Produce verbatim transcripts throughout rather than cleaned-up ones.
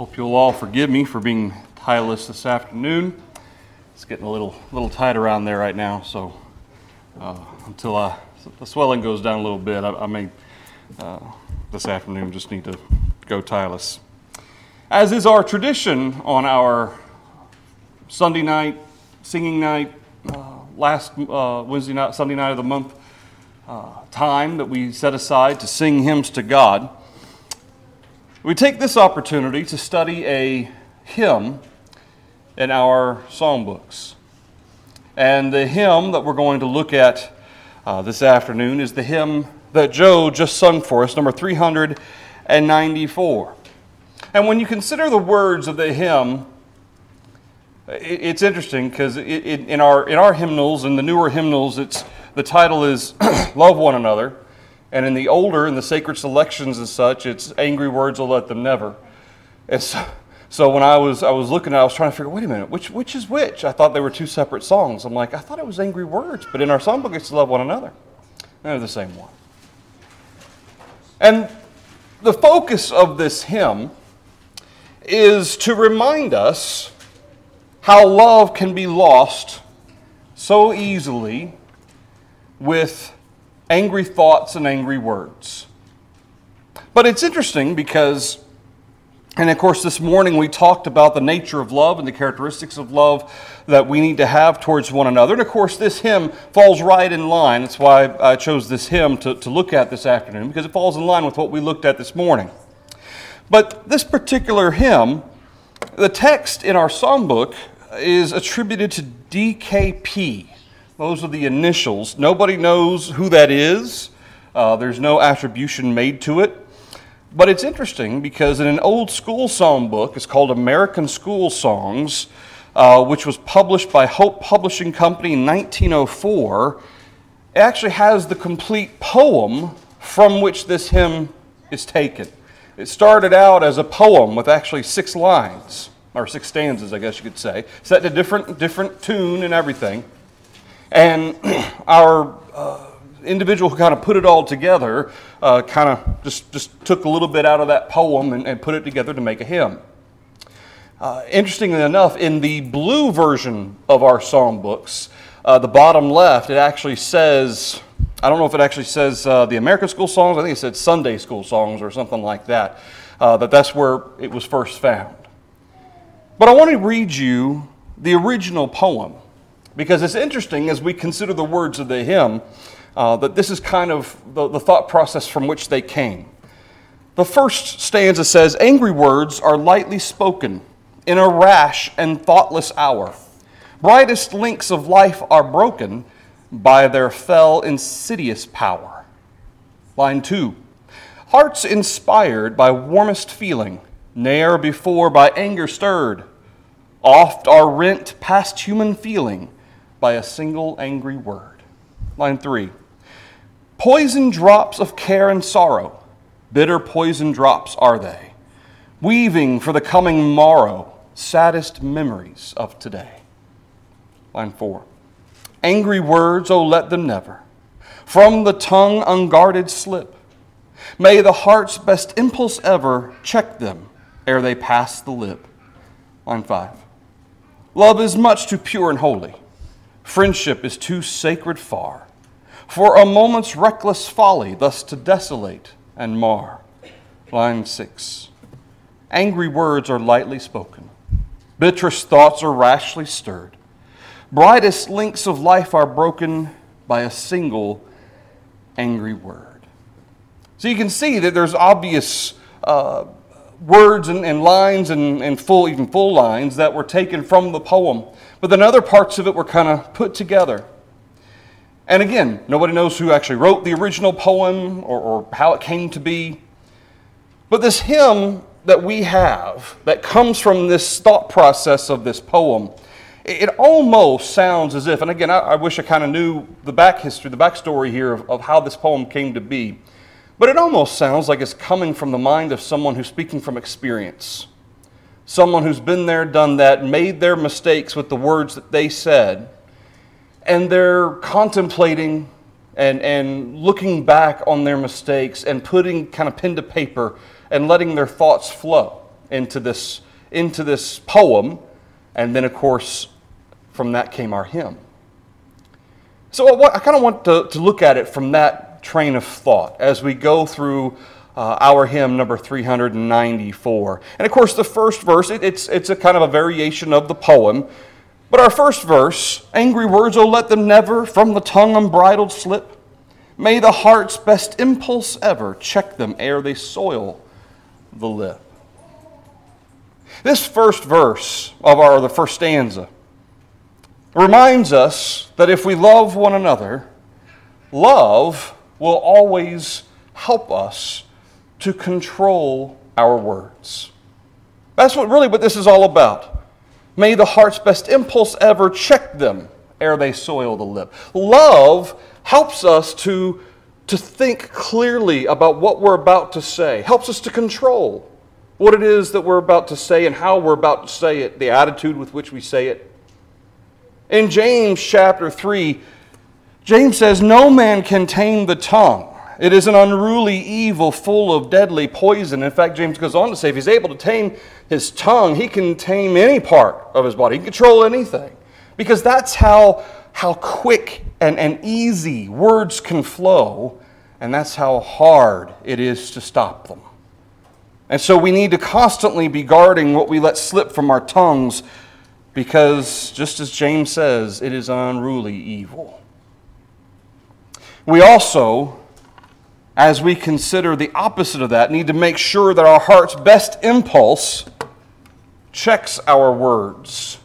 Hope you'll all forgive me for being tireless this afternoon. It's getting a little little tight around there right now, so uh, until I, the swelling goes down a little bit, I, I may uh, this afternoon just need to go tireless. As is our tradition on our Sunday night, singing night, uh, last uh, Wednesday night, Sunday night of the month, uh, time that we set aside to sing hymns to God, we take this opportunity to study a hymn in our songbooks. And the hymn that we're going to look at uh, this afternoon is the hymn that Joe just sung for us, number three hundred ninety-four. And when you consider the words of the hymn, it's interesting because it, it, in our in our hymnals, in the newer hymnals, it's the title is Love One Another. And in the older, in the sacred selections and such, it's Angry Words Will Let Them Never. And so, so when I was I was looking at it, I was trying to figure, wait a minute, which which is which? I thought they were two separate songs. I'm like, I thought it was Angry Words, but in our songbook it's Love One Another. They're the same one. And the focus of this hymn is to remind us how love can be lost so easily with angry thoughts and angry words. But it's interesting because, and of course this morning we talked about the nature of love and the characteristics of love that we need to have towards one another. And of course this hymn falls right in line. That's why I chose this hymn to, to look at this afternoon, because it falls in line with what we looked at this morning. But this particular hymn, the text in our songbook is attributed to D K P. Those are the initials. Nobody knows who that is. Uh, there's no attribution made to it. But it's interesting because in an old school songbook, it's called American School Songs, uh, which was published by Hope Publishing Company in nineteen oh four, it actually has the complete poem from which this hymn is taken. It started out as a poem with actually six lines, or six stanzas, I guess you could say, set to a different, different tune and everything. And our uh, individual who kind of put it all together uh, kind of just, just took a little bit out of that poem and, and put it together to make a hymn. Uh, interestingly enough, in the blue version of our songbooks, uh, the bottom left, it actually says, I don't know if it actually says uh, the American School Songs, I think it said Sunday School Songs or something like that, uh, that that's where it was first found. But I want to read you the original poem, because it's interesting as we consider the words of the hymn, uh, that this is kind of the, the thought process from which they came. The first stanza says, "Angry words are lightly spoken in a rash and thoughtless hour. Brightest links of life are broken by their fell insidious power." Line two, "Hearts inspired by warmest feeling, ne'er before by anger stirred, oft are rent past human feeling by a single angry word." Line three, "Poison drops of care and sorrow, bitter poison drops are they, weaving for the coming morrow saddest memories of today." Line four, "Angry words, oh let them never from the tongue unguarded slip. May the heart's best impulse ever check them ere they pass the lip." Line five, "Love is much too pure and holy, friendship is too sacred far, for a moment's reckless folly thus to desolate and mar." Line six, "Angry words are lightly spoken, bitterest thoughts are rashly stirred, brightest links of life are broken by a single angry word." So you can see that there's obvious uh, words and, and lines and, and full, even full lines that were taken from the poem. But then other parts of it were kind of put together. And again, nobody knows who actually wrote the original poem or, or how it came to be. But this hymn that we have that comes from this thought process of this poem, it, it almost sounds as if, and again, I, I wish I kind of knew the back history, the backstory here of, of how this poem came to be. But it almost sounds like it's coming from the mind of someone who's speaking from experience. Someone who's been there, done that, made their mistakes with the words that they said, and they're contemplating and, and looking back on their mistakes and putting kind of pen to paper and letting their thoughts flow into this, into this poem. And then, of course, from that came our hymn. So I kind of want to, to look at it from that train of thought as we go through uh, our hymn number three hundred ninety-four. And of course, the first verse, it, it's, it's a kind of a variation of the poem. But our first verse, angry words, oh, let them never from the tongue unbridled slip. May the heart's best impulse ever check them ere they soil the lip. This first verse of our, the first stanza, reminds us that if we love one another, love will always help us to control our words. That's what really what this is all about. May the heart's best impulse ever check them ere they soil the lip. Love helps us to, to think clearly about what we're about to say, helps us to control what it is that we're about to say and how we're about to say it, the attitude with which we say it. In James chapter three, James says, no man can tame the tongue. It is an unruly evil full of deadly poison. In fact, James goes on to say, if he's able to tame his tongue, he can tame any part of his body. He can control anything. Because that's how, how quick and, and easy words can flow, and that's how hard it is to stop them. And so we need to constantly be guarding what we let slip from our tongues, because, just as James says, it is an unruly evil. We also, as we consider the opposite of that, need to make sure that our heart's best impulse checks our words,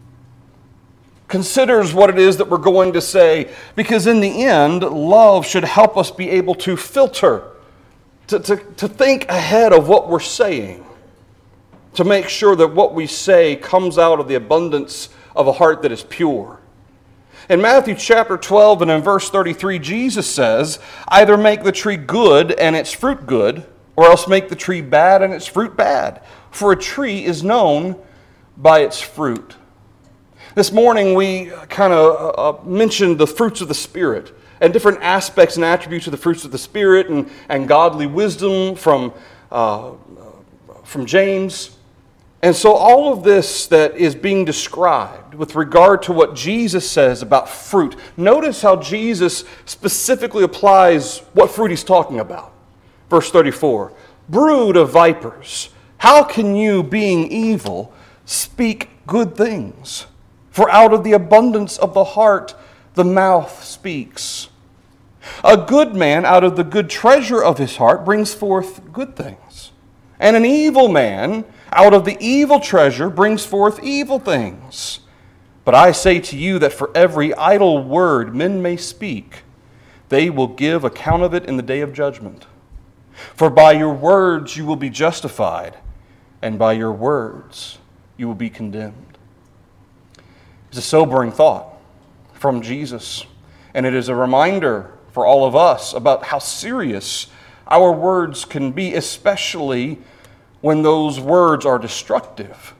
considers what it is that we're going to say, because in the end, love should help us be able to filter, to, to, to think ahead of what we're saying, to make sure that what we say comes out of the abundance of a heart that is pure. In Matthew chapter twelve and in verse thirty-three, Jesus says, either make the tree good and its fruit good, or else make the tree bad and its fruit bad. For a tree is known by its fruit. This morning we kind of uh, mentioned the fruits of the Spirit and different aspects and attributes of the fruits of the Spirit and, and godly wisdom from, uh, from James. And so all of this that is being described with regard to what Jesus says about fruit, notice how Jesus specifically applies what fruit he's talking about. Verse thirty-four, brood of vipers, how can you, being evil, speak good things? For out of the abundance of the heart, the mouth speaks. A good man out of the good treasure of his heart brings forth good things. And an evil man out of the evil treasure brings forth evil things. But I say to you that for every idle word men may speak, they will give account of it in the day of judgment. For by your words you will be justified, and by your words you will be condemned. It's a sobering thought from Jesus, and it is a reminder for all of us about how serious our words can be, especially when those words are destructive.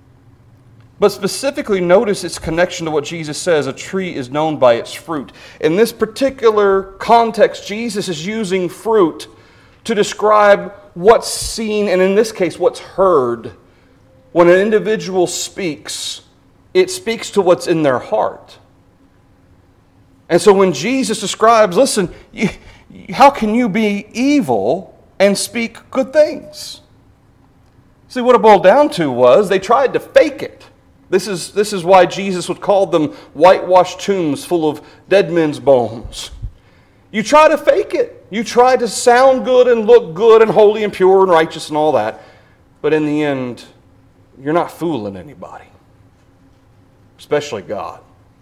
But specifically notice its connection to what Jesus says, a tree is known by its fruit. In this particular context, Jesus is using fruit to describe what's seen, and in this case, what's heard. When an individual speaks, it speaks to what's in their heart. And so when Jesus describes, listen, you, how can you be evil and speak good things? See, what it boiled down to was they tried to fake it. This is, this is why Jesus would call them whitewashed tombs full of dead men's bones. You try to fake it. You try to sound good and look good and holy and pure and righteous and all that. But in the end, you're not fooling anybody, especially God.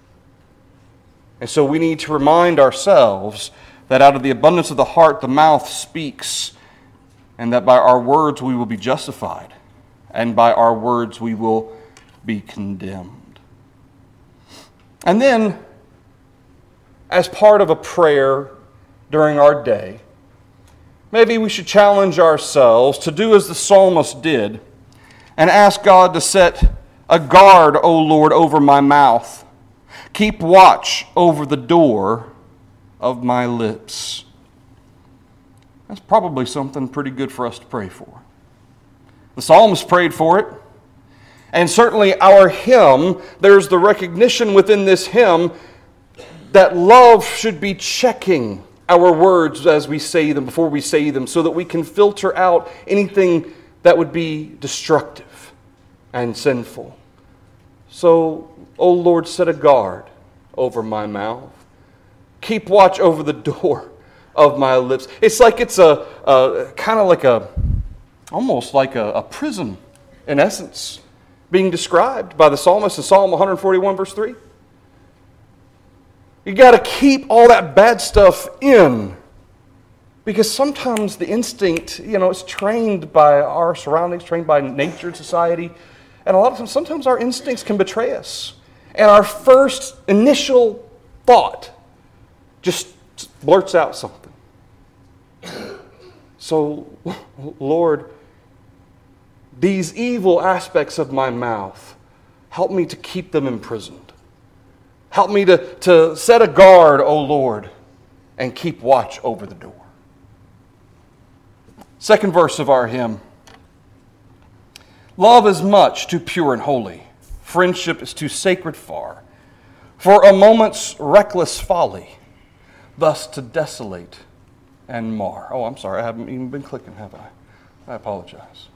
And so we need to remind ourselves that out of the abundance of the heart, the mouth speaks, and that by our words we will be justified, and by our words we will be condemned. And then, as part of a prayer during our day, maybe we should challenge ourselves to do as the psalmist did and ask God to set a guard, O Lord, over my mouth. Keep watch over the door of my lips. That's probably something pretty good for us to pray for. The psalmist prayed for it. And certainly our hymn, there's the recognition within this hymn that love should be checking our words as we say them, before we say them, so that we can filter out anything that would be destructive and sinful. So, O Lord, set a guard over my mouth. Keep watch over the door of my lips. It's like it's a, a kind of like a, almost like a, a prison, in essence, being described by the psalmist in Psalm one forty-one, verse three. You got to keep all that bad stuff in, because sometimes the instinct, you know, it's trained by our surroundings, trained by nature and society, and a lot of times, sometimes our instincts can betray us. And our first initial thought just blurts out something. So, Lord, these evil aspects of my mouth, help me to keep them imprisoned. Help me to, to set a guard, O Lord, and keep watch over the door. Second verse of our hymn. Love is much too pure and holy. Friendship is too sacred far. For a moment's reckless folly, thus to desolate and mar. Oh, I'm sorry, I haven't even been clicking, have I? I apologize.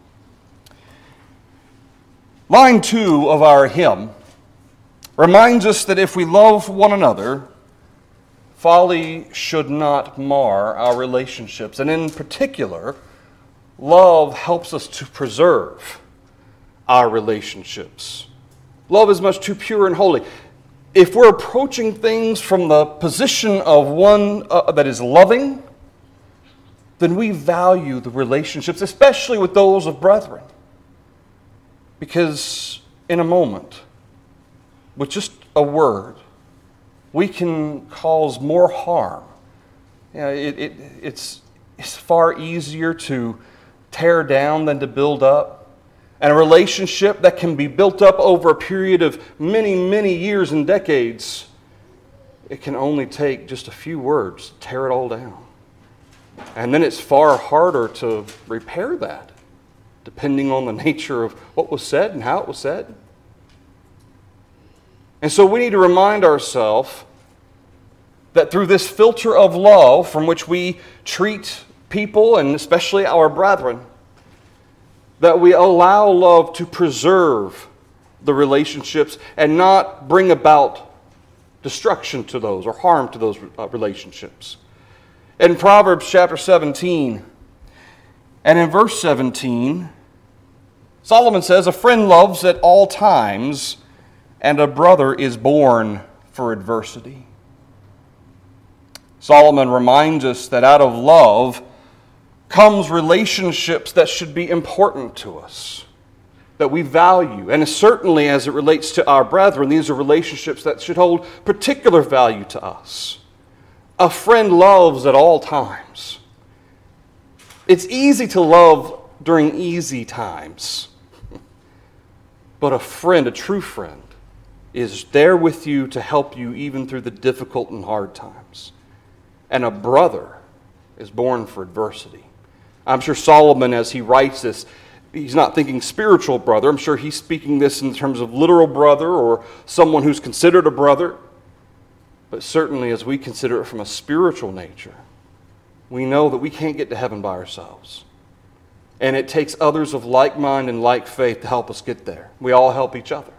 Line two of our hymn reminds us that if we love one another, folly should not mar our relationships. And in particular, love helps us to preserve our relationships. Love is much too pure and holy. If we're approaching things from the position of one uh, that is loving, then we value the relationships, especially with those of brethren. Because in a moment, with just a word, we can cause more harm. You know, it, it, it's, it's far easier to tear down than to build up. And a relationship that can be built up over a period of many, many years and decades, it can only take just a few words to tear it all down. And then it's far harder to repair that, depending on the nature of what was said and how it was said. And so we need to remind ourselves that through this filter of love from which we treat people, and especially our brethren, that we allow love to preserve the relationships and not bring about destruction to those or harm to those relationships. In Proverbs chapter seventeen, and in verse seventeen, Solomon says, "A friend loves at all times, and a brother is born for adversity." Solomon reminds us that out of love comes relationships that should be important to us, that we value. And certainly as it relates to our brethren, these are relationships that should hold particular value to us. A friend loves at all times. It's easy to love during easy times. But a friend, a true friend, is there with you to help you even through the difficult and hard times. And a brother is born for adversity. I'm sure Solomon, as he writes this, he's not thinking spiritual brother. I'm sure he's speaking this in terms of literal brother or someone who's considered a brother. But certainly as we consider it from a spiritual nature, we know that we can't get to heaven by ourselves. And it takes others of like mind and like faith to help us get there. We all help each other.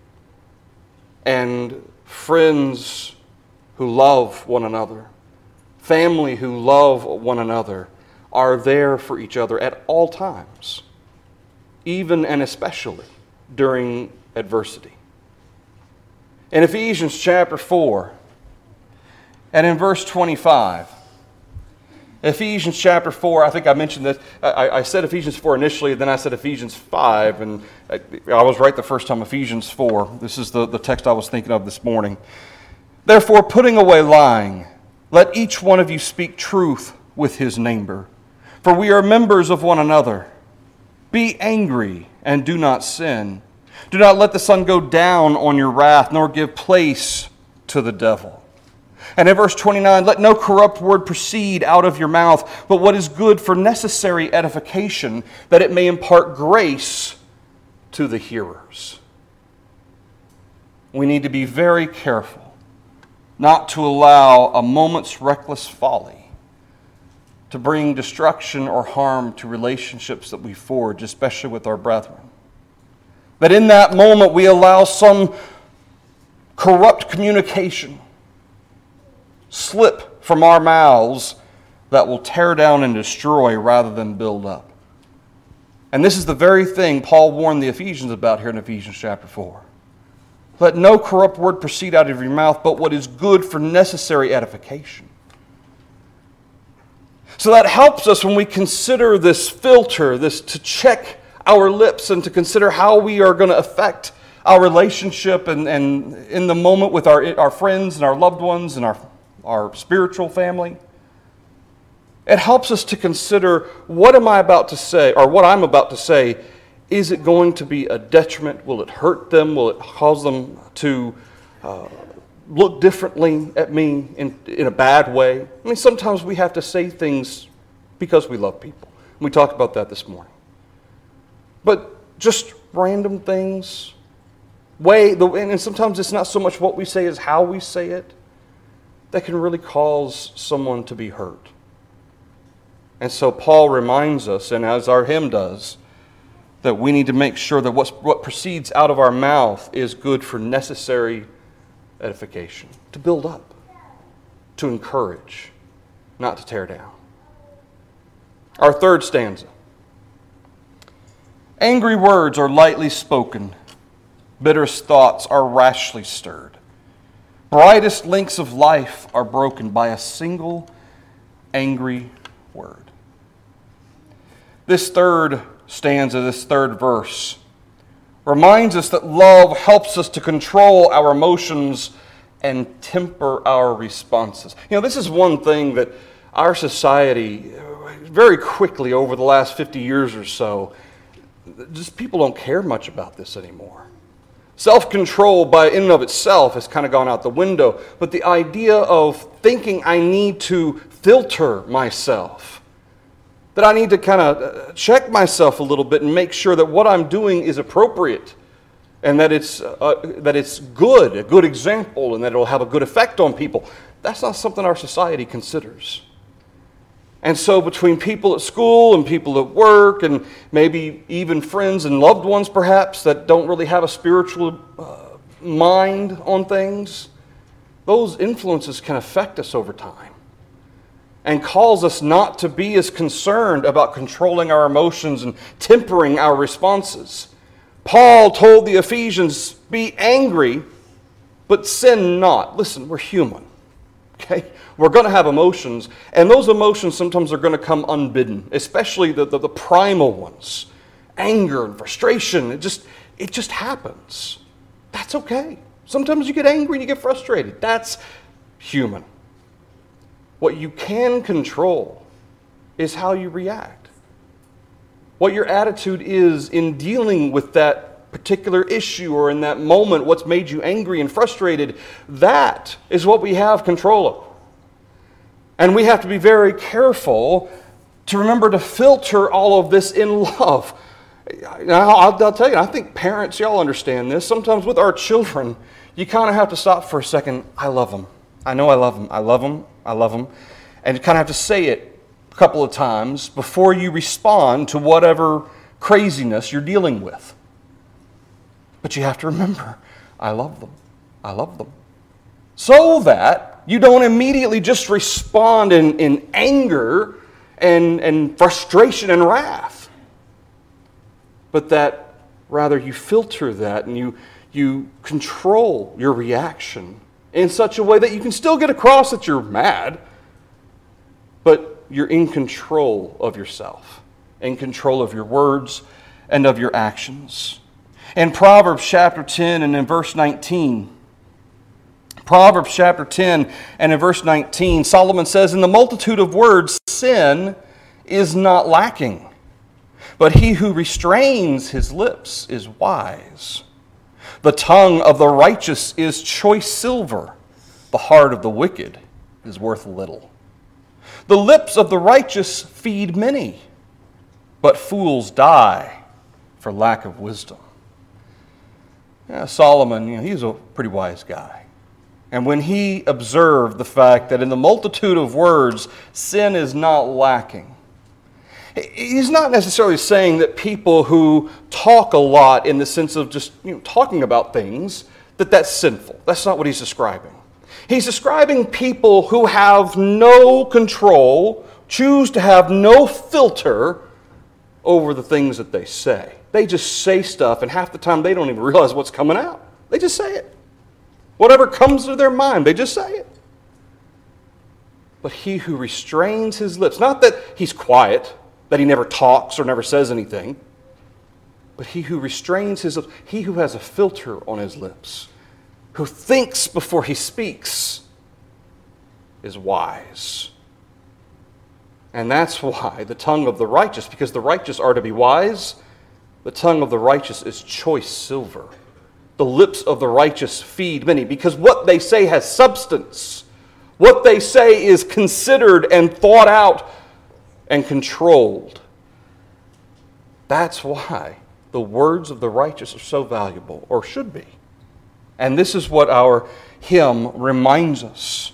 And friends who love one another, family who love one another, are there for each other at all times, even and especially during adversity. In Ephesians chapter four, and in verse twenty-five, Ephesians chapter four, I think I mentioned this, I, I said Ephesians four initially, then I said Ephesians five, and I, I was right the first time, Ephesians four. This is the, the text I was thinking of this morning. "Therefore, putting away lying, let each one of you speak truth with his neighbor, for we are members of one another. Be angry and do not sin. Do not let the sun go down on your wrath, nor give place to the devil. And in verse twenty-nine, let no corrupt word proceed out of your mouth, but what is good for necessary edification, that it may impart grace to the hearers. We need to be very careful not to allow a moment's reckless folly to bring destruction or harm to relationships that we forge, especially with our brethren. That in that moment we allow some corrupt communication slip from our mouths that will tear down and destroy rather than build up. And this is the very thing Paul warned the Ephesians about here in Ephesians chapter four. Let no corrupt word proceed out of your mouth, but what is good for necessary edification. So that helps us when we consider this filter, this to check our lips and to consider how we are going to affect our relationship and, and in the moment with our, our friends and our loved ones and our, our spiritual family. It helps us to consider, what am I about to say, or what I'm about to say, is it going to be a detriment? Will it hurt them? Will it cause them to uh, look differently at me in, in a bad way? I mean, sometimes we have to say things because we love people. We talked about that this morning. But just random things, way, the, and sometimes it's not so much what we say as how we say it, that can really cause someone to be hurt. And so Paul reminds us, and as our hymn does, that we need to make sure that what's, what proceeds out of our mouth is good for necessary edification, to build up, to encourage, not to tear down. Our third stanza. Angry words are lightly spoken, bitterest thoughts are rashly stirred. Brightest links of life are broken by a single angry word. This third stanza, this third verse, reminds us that love helps us to control our emotions and temper our responses. You know, this is one thing that our society, very quickly over the last fifty years or so, just people don't care much about this anymore. Self-control by in and of itself has kind of gone out the window, but the idea of thinking I need to filter myself, that I need to kind of check myself a little bit and make sure that what I'm doing is appropriate and that it's uh, that it's good, a good example, and that it will have a good effect on people. That's not something our society considers. And so between people at school and people at work and maybe even friends and loved ones perhaps that don't really have a spiritual uh, mind on things, those influences can affect us over time and cause us not to be as concerned about controlling our emotions and tempering our responses. Paul told the Ephesians, be angry, but sin not. Listen, we're human, okay? We're going to have emotions, and those emotions sometimes are going to come unbidden, especially the, the, the primal ones. Anger and frustration, it just, it just happens. That's okay. Sometimes you get angry and you get frustrated. That's human. What you can control is how you react. What your attitude is in dealing with that particular issue or in that moment, what's made you angry and frustrated, that is what we have control of. And we have to be very careful to remember to filter all of this in love. Now, I'll, I'll tell you, I think parents, y'all understand this. Sometimes with our children, you kind of have to stop for a second. I love them. I know I love them. I love them. I love them. And you kind of have to say it a couple of times before you respond to whatever craziness you're dealing with. But you have to remember, I love them. I love them. So that you don't immediately just respond in, in anger and, and frustration and wrath, but that rather you filter that and you, you control your reaction in such a way that you can still get across that you're mad, but you're in control of yourself, in control of your words and of your actions. In Proverbs chapter ten and in verse nineteen, Proverbs chapter ten and in verse nineteen, Solomon says, in the multitude of words, sin is not lacking, but he who restrains his lips is wise. The tongue of the righteous is choice silver, the heart of the wicked is worth little. The lips of the righteous feed many, but fools die for lack of wisdom. Yeah, Solomon, you know, he's a pretty wise guy. And when he observed the fact that in the multitude of words, sin is not lacking, he's not necessarily saying that people who talk a lot in the sense of just you know, talking about things, that that's sinful. That's not what he's describing. He's describing people who have no control, choose to have no filter over the things that they say. They just say stuff, and half the time they don't even realize what's coming out. They just say it. Whatever comes to their mind, they just say it. But he who restrains his lips, not that he's quiet, that he never talks or never says anything, but he who restrains his lips, he who has a filter on his lips, who thinks before he speaks, is wise. And that's why the tongue of the righteous, because the righteous are to be wise, the tongue of the righteous is choice silver. The lips of the righteous feed many, because what they say has substance. What they say is considered and thought out and controlled. That's why the words of the righteous are so valuable, or should be. And this is what our hymn reminds us.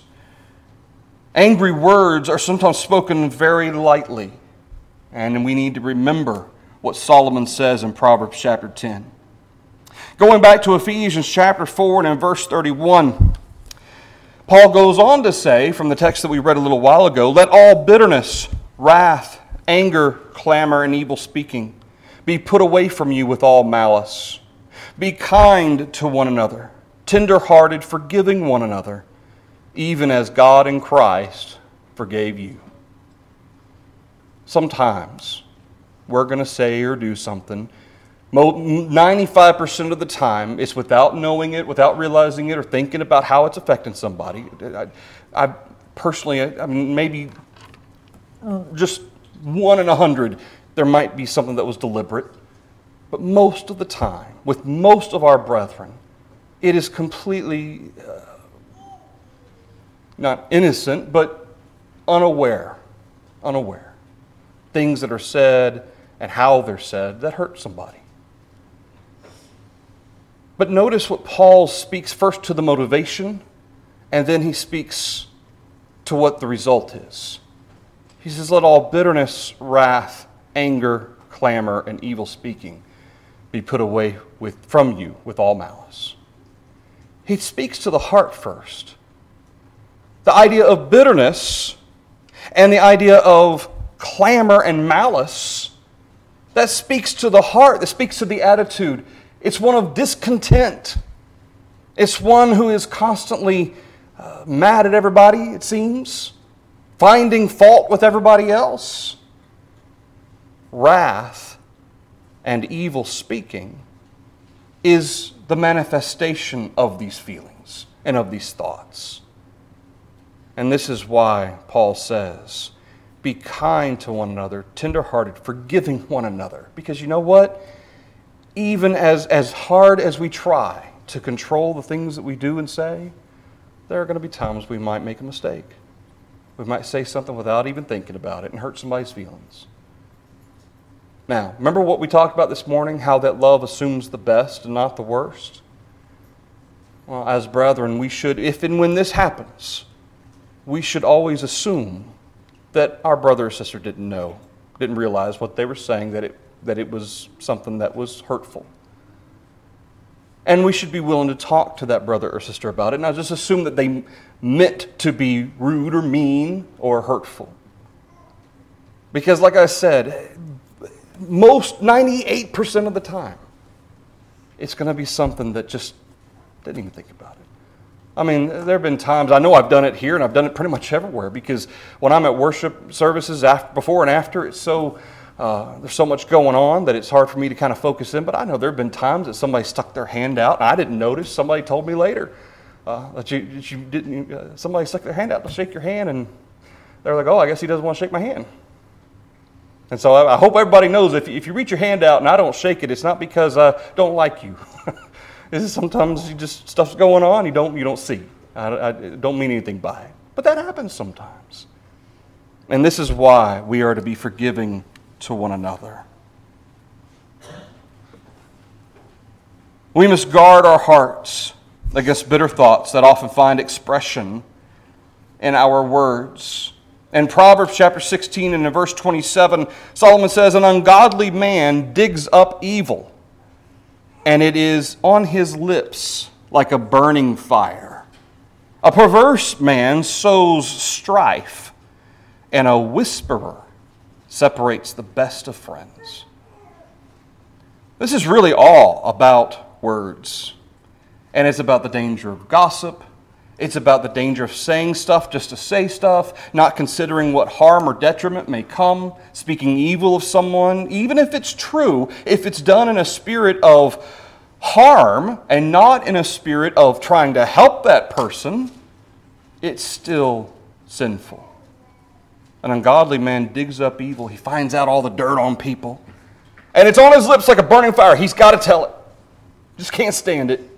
Angry words are sometimes spoken very lightly, and we need to remember what Solomon says in Proverbs chapter ten. Going back to Ephesians chapter four and in verse thirty-one, Paul goes on to say, from the text that we read a little while ago, let all bitterness, wrath, anger, clamor, and evil speaking be put away from you with all malice. Be kind to one another, tender-hearted, forgiving one another, even as God in Christ forgave you. Sometimes we're going to say or do something. ninety-five percent of the time, it's without knowing it, without realizing it, or thinking about how it's affecting somebody. I, I personally, I mean, maybe just one in a hundred, there might be something that was deliberate. But most of the time, with most of our brethren, it is completely uh, not innocent, but unaware. Unaware. Things that are said and how they're said that hurt somebody. But notice what Paul speaks first to the motivation, and then he speaks to what the result is. He says, let all bitterness, wrath, anger, clamor, and evil speaking be put away with, from you with all malice. He speaks to the heart first. The idea of bitterness and the idea of clamor and malice, that speaks to the heart, that speaks to the attitude. It's one of discontent. It's one who is constantly uh, mad at everybody, it seems, finding fault with everybody else. Wrath and evil speaking is the manifestation of these feelings and of these thoughts. And this is why Paul says, be kind to one another, tenderhearted, forgiving one another. Because you know what? Even as, as hard as we try to control the things that we do and say, there are going to be times we might make a mistake. We might say something without even thinking about it and hurt somebody's feelings. Now, remember what we talked about this morning, how that love assumes the best and not the worst? Well, as brethren, we should, if and when this happens, we should always assume that our brother or sister didn't know, didn't realize what they were saying, that it, that it was something that was hurtful. And we should be willing to talk to that brother or sister about it, not just assume that they meant to be rude or mean or hurtful. Because like I said, most ninety-eight percent of the time, it's going to be something that just didn't even think about it. I mean, there have been times, I know I've done it here, and I've done it pretty much everywhere, because when I'm at worship services, after, before and after, it's so uh, there's so much going on that it's hard for me to kind of focus in. But I know there have been times that somebody stuck their hand out, and I didn't notice. Somebody told me later uh, that you, that you didn't. Uh, somebody stuck their hand out to shake your hand, and they're like, "Oh, I guess he doesn't want to shake my hand." And so I, I hope everybody knows if, if you reach your hand out and I don't shake it, it's not because I don't like you. This is sometimes you just stuff's going on you don't you don't see. I, I don't mean anything by it. But that happens sometimes. And this is why we are to be forgiving to one another. We must guard our hearts against bitter thoughts that often find expression in our words. In Proverbs chapter sixteen and in verse twenty-seven, Solomon says, "An ungodly man digs up evil, and it is on his lips like a burning fire. A perverse man sows strife, and a whisperer separates the best of friends." This is really all about words. And it's about the danger of gossip. It's about the danger of saying stuff just to say stuff, not considering what harm or detriment may come, speaking evil of someone, even if it's true, if it's done in a spirit of harm and not in a spirit of trying to help that person, it's still sinful. An ungodly man digs up evil. He finds out all the dirt on people. And it's on his lips like a burning fire. He's got to tell it. Just can't stand it.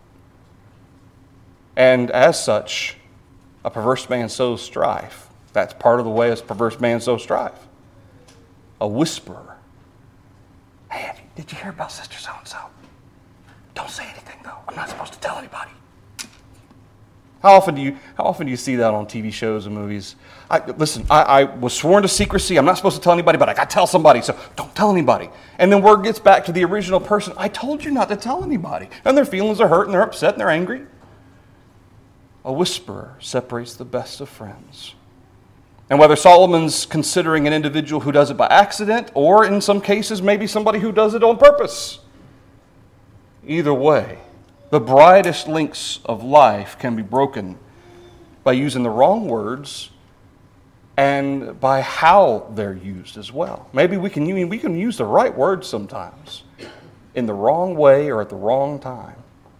And as such, a perverse man sows strife. That's part of the way a perverse man sows strife. A whisperer. "Hey, did you hear about Sister So-and-so? Don't say anything, though. I'm not supposed to tell anybody." How often do you how often do you see that on T V shows and movies? I, listen, I, I was sworn to secrecy. I'm not supposed to tell anybody, but I got to tell somebody, so don't tell anybody. And then word gets back to the original person. I told you not to tell anybody. And their feelings are hurt, and they're upset, and they're angry. A whisperer separates the best of friends. And whether Solomon's considering an individual who does it by accident, or in some cases, maybe somebody who does it on purpose, either way, the brightest links of life can be broken by using the wrong words and by how they're used as well. Maybe we can, we can use the right words sometimes in the wrong way or at the wrong time.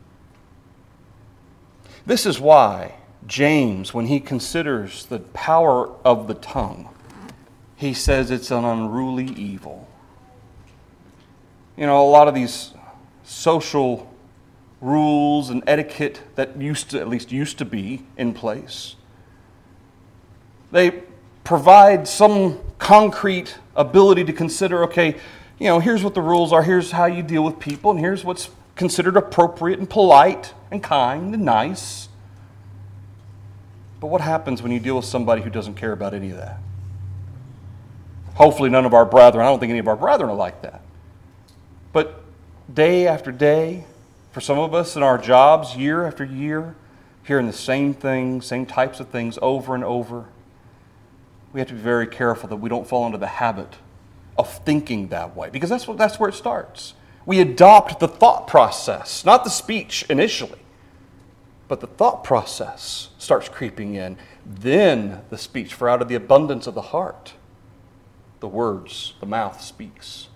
This is why James, when he considers the power of the tongue, he says it's an unruly evil. You know, a lot of these social rules and etiquette that used to, at least used to be in place, they provide some concrete ability to consider, okay, you know, here's what the rules are, here's how you deal with people, and here's what's considered appropriate and polite and kind and nice. But what happens when you deal with somebody who doesn't care about any of that? Hopefully none of our brethren, I don't think any of our brethren are like that. But day after day, for some of us in our jobs, year after year, hearing the same things, same types of things over and over, we have to be very careful that we don't fall into the habit of thinking that way, because that's what that's where it starts. We adopt the thought process, not the speech initially, but the thought process starts creeping in. Then the speech, for out of the abundance of the heart, the words, the mouth speaks.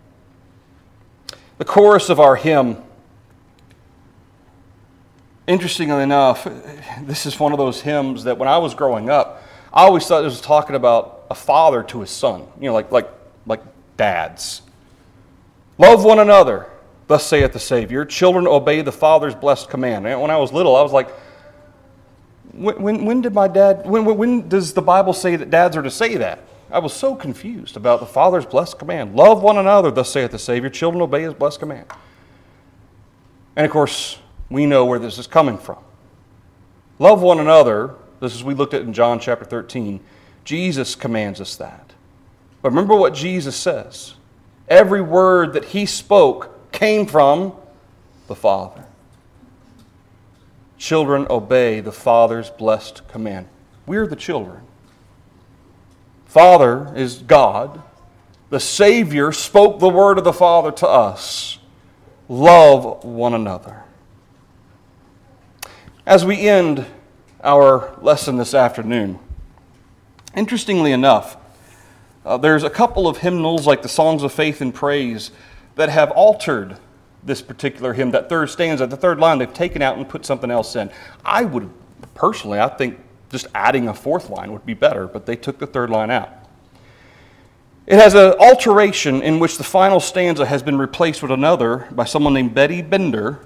The chorus of our hymn, interestingly enough, this is one of those hymns that when I was growing up, I always thought it was talking about a father to his son, you know, like like like dads. "Love one another, thus saith the Savior. Children, obey the Father's blessed command." And when I was little, I was like, when, when, when did my dad, when, when does the Bible say that dads are to say that? I was so confused about the Father's blessed command. "Love one another, thus saith the Savior. Children, obey his blessed command." And of course, we know where this is coming from. Love one another, this is we looked at in John chapter thirteen. Jesus commands us that. But remember what Jesus says. Every word that he spoke came from the Father. Children, obey the Father's blessed command. We're the children. Father is God. The Savior spoke the word of the Father to us. Love one another. As we end our lesson this afternoon, interestingly enough, uh, there's a couple of hymnals like the Songs of Faith and Praise that have altered this particular hymn. That third stanza, the third line, they've taken out and put something else in. I would, personally, I think just adding a fourth line would be better, but they took the third line out. It has an alteration in which the final stanza has been replaced with another by someone named Betty Bender,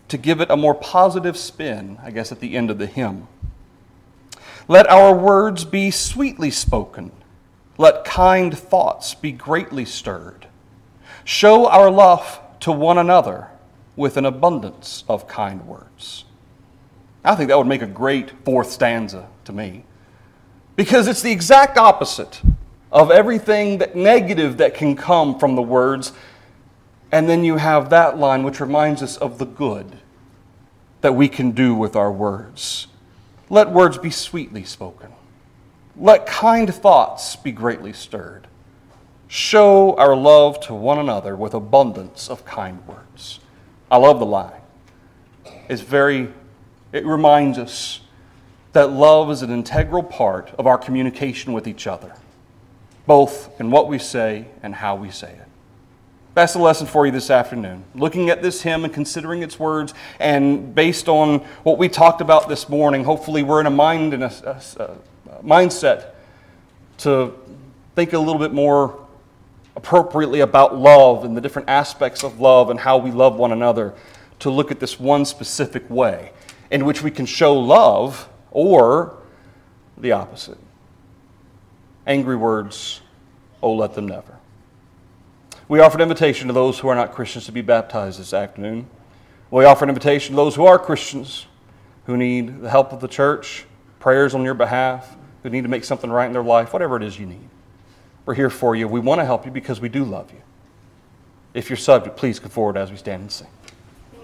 to give it a more positive spin, I guess, at the end of the hymn. Let our words be sweetly spoken. Let kind thoughts be greatly stirred. Show our love to one another with an abundance of kind words. I think that would make a great fourth stanza to me, because it's the exact opposite of everything that negative that can come from the words. And then you have that line which reminds us of the good that we can do with our words. Let words be sweetly spoken. Let kind thoughts be greatly stirred. Show our love to one another with abundance of kind words. I love the line. It's very, it reminds us that love is an integral part of our communication with each other, both in what we say and how we say it. That's the lesson for you this afternoon. Looking at this hymn and considering its words, and based on what we talked about this morning, hopefully we're in a mind and a, a, a mindset to think a little bit more appropriately about love and the different aspects of love and how we love one another, to look at this one specific way in which we can show love, or the opposite. Angry words, oh, let them never. We offer an invitation to those who are not Christians to be baptized this afternoon. We offer an invitation to those who are Christians, who need the help of the church, prayers on your behalf, who need to make something right in their life, whatever it is you need. We're here for you. We want to help you because we do love you. If you're subject, please come forward as we stand and sing.